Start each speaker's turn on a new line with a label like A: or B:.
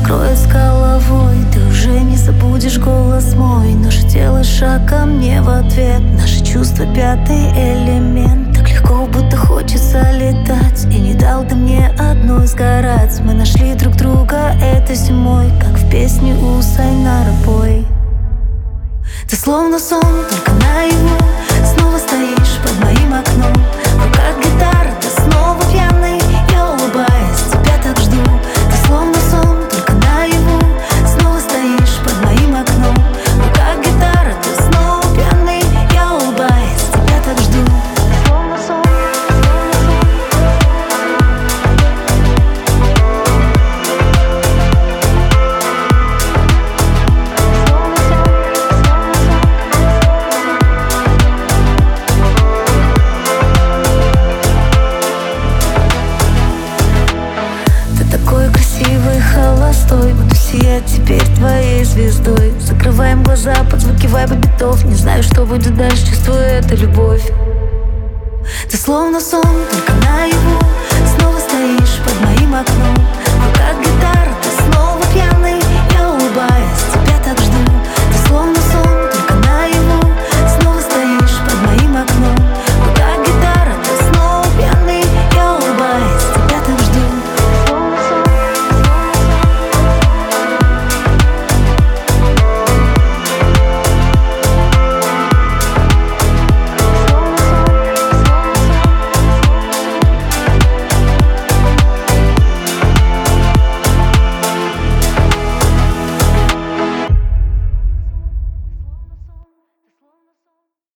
A: накроет с головой. Ты уже не забудешь голос мой, но же делаешь шаг ко мне в ответ. Наши чувства пятый элемент, так легко, будто хочется летать. И не дал ты мне одной сгорать. Мы нашли друг друга этой зимой, как в песне у Сайнара Бой. Ты словно сон, только наяву. Снова стоишь под моим окном, в руках гитара, ты снова пьяный. Я улыбаюсь, тебя так жду. Ты словно сон, только наяву. Снова стоишь под моим окном, в руках гитара, ты снова пьяный. Я улыбаюсь, тебя так жду. Ты словно сон. Красивый, холостой, буду сиять теперь твоей звездой. Закрываем глаза под звуки вайба битов. Не знаю, что будет дальше, чувствую, это любовь. Ты словно сон, только наяву. Снова стоишь под моим окном, в руках гитара, ты снова пьяный. Я улыбаюсь,